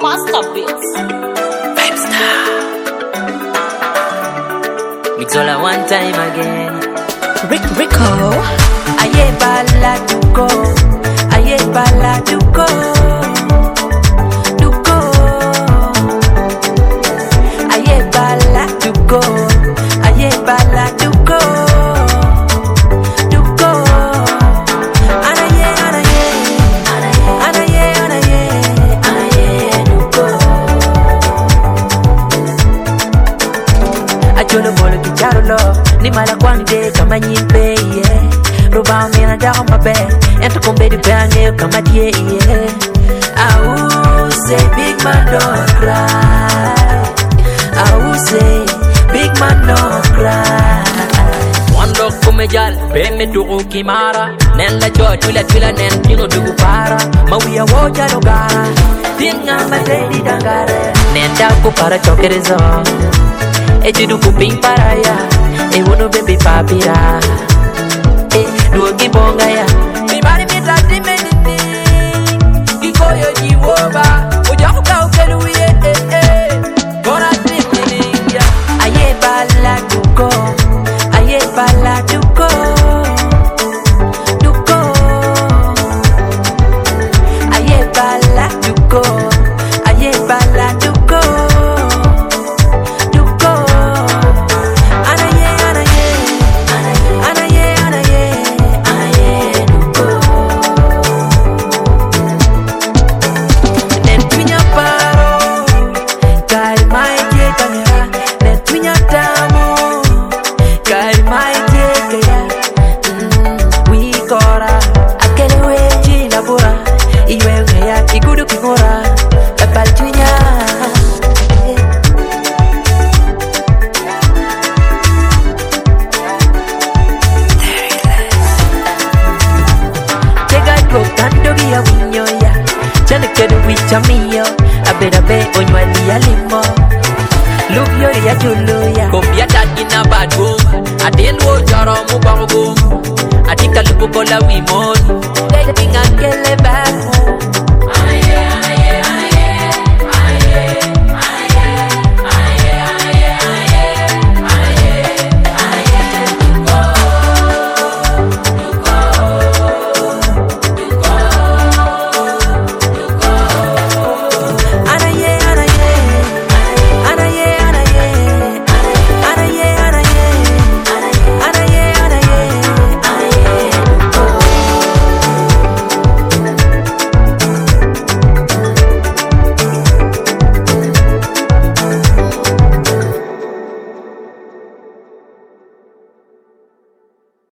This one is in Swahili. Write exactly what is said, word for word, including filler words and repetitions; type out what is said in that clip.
Master Beats. Five star. Mix all at one time again. Rick Rico. Aye bala duko. Aye bala duko. Duko. Aye bala duko. Aye bala duko. Duko. Anaye anaye. Anaye anaye. Anaye duko. Acholo bolo kicharo ni mala kwande kama nyimbe yeah. Roba mina down my bed and to come baby bang kama die yeah. I will say big man don't cry. I will say big man don't cry. One look kumejal peme tuku kimara nenda jo tula tula nen pino tuku para mawiya woja logara tinga madedi dangare nenda ku para chokerezo ejidu ku ping para ya e wono baby papira e duogi bonga ya mi bari mi tati menini kikoyo jiwoba oja ku ka ukeluye eh eh gonna tini ya aye bala duko aye bala duko duko aye bala duko aye bala duko duko anaye anaye anaye anaye anaye duko nen tunya paro kai mai je kanya nen tunya tamo kai mai je kaya we kora akele we jina bora iwe ya igudu kingora kapal tunya Tando via winyo ya Chane kedu wicha miyo Abeda be onywali ya limo Look yori ya julu ya Kumbia tagi na bad boom Adin wo jaro mubang boom Adika lupu kola wimon Dating angele bad boom